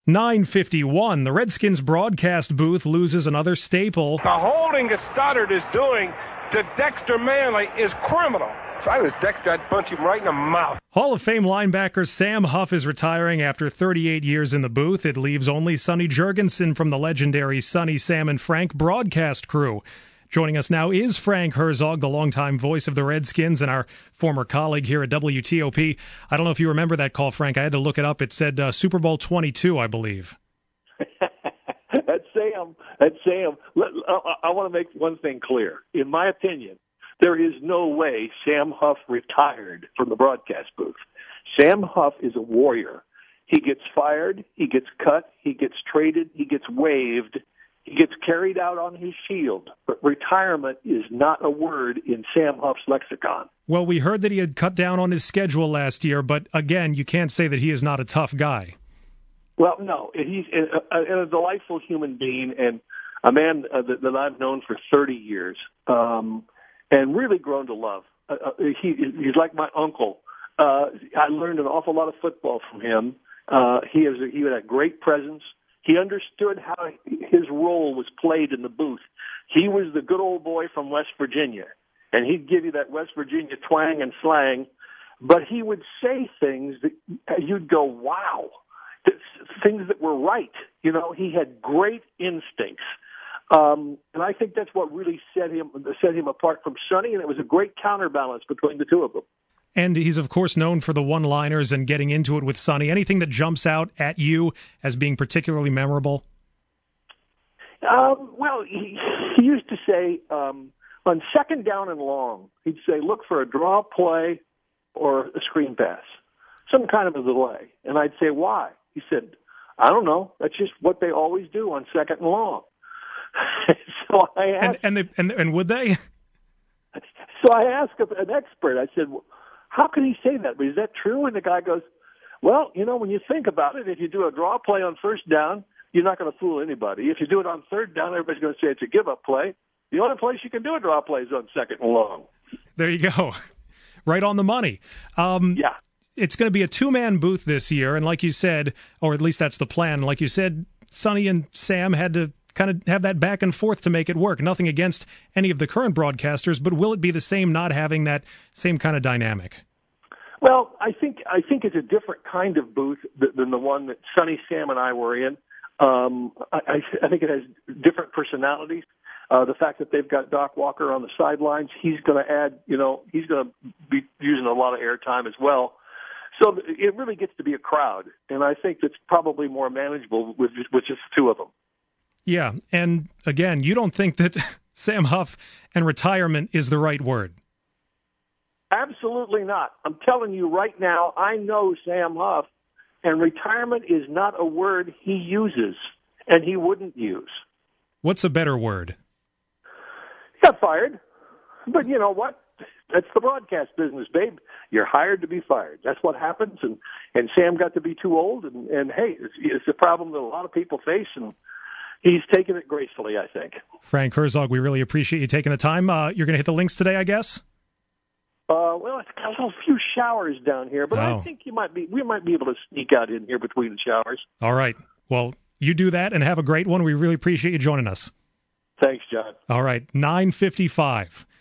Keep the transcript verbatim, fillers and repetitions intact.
nine fifty-one, the Redskins broadcast booth loses another staple. The holding that Stoddard is doing to Dexter Manley is criminal. If I was Dexter, I'd punch him right in the mouth. Hall of Fame linebacker Sam Huff is retiring after thirty-eight years in the booth. It leaves only Sonny Jurgensen from the legendary Sonny, Sam, and Frank broadcast crew. Joining us now is Frank Herzog, the longtime voice of the Redskins and our former colleague here at W T O P. I don't know if you remember that call, Frank. I had to look it up. It said uh, Super Bowl twenty-two, I believe. That's Sam. That's Sam. Let, I, I want to make one thing clear. In my opinion, there is no way Sam Huff retired from the broadcast booth. Sam Huff is a warrior. He gets fired, he gets cut, he gets traded, he gets waived. He gets carried out on his shield, but retirement is not a word in Sam Huff's lexicon. Well, we heard that he had cut down on his schedule last year, but again, you can't say that he is not a tough guy. Well, no, he's a, a, a delightful human being and a man uh, that, that I've known for thirty years um, and really grown to love. Uh, he, he's like my uncle. Uh, I learned an awful lot of football from him. Uh, he, has a, he had a great presence. He understood how his role was played in the booth. He was the good old boy from West Virginia, and he'd give you that West Virginia twang and slang, but he would say things that you'd go, wow, things that were right. You know, he had great instincts. Um, and I think that's what really set him set him apart from Sonny, and it was a great counterbalance between the two of them. And he's, of course, known for the one-liners and getting into it with Sonny. Anything that jumps out at you as being particularly memorable? Um, well, he, he used to say, um, on second down and long, he'd say, look for a draw play or a screen pass, some kind of a delay. And I'd say, why? He said, I don't know. That's just what they always do on second and long. so I asked, and, and, they, and, and would they? So I asked an expert, I said, how can he say that? But is that true? And the guy goes, well, you know, when you think about it, if you do a draw play on first down, you're not going to fool anybody. If you do it on third down, everybody's going to say it's a give-up play. The only place you can do a draw play is on second and long. There you go. Right on the money. Um, yeah. It's going to be a two-man booth this year, and like you said, or at least that's the plan, like you said, Sonny and Sam had to kind of have that back and forth to make it work. Nothing against any of the current broadcasters, but will it be the same not having that same kind of dynamic? Well, I think I think it's a different kind of booth than the one that Sonny, Sam, and I were in. Um, I, I think it has different personalities. Uh, the fact that they've got Doc Walker on the sidelines, he's going to add, you know, he's going to be using a lot of airtime as well. So it really gets to be a crowd, and I think it's probably more manageable with, with just the two of them. Yeah, and again, you don't think that Sam Huff and retirement is the right word? Absolutely not. I'm telling you right now, I know Sam Huff, and retirement is not a word he uses, and he wouldn't use. What's a better word? He got fired. But you know what? That's the broadcast business, babe. You're hired to be fired. That's what happens, and, and Sam got to be too old, and, and hey, it's, it's a problem that a lot of people face, and he's taken it gracefully, I think. Frank Herzog, we really appreciate you taking the time. Uh, you're going to hit the links today, I guess? Uh, well, it's got a few showers down here, but oh. I think you might be. We might be able to sneak out in here between the showers. All right. Well, you do that and have a great one. We really appreciate you joining us. Thanks, John. All right. nine fifty-five.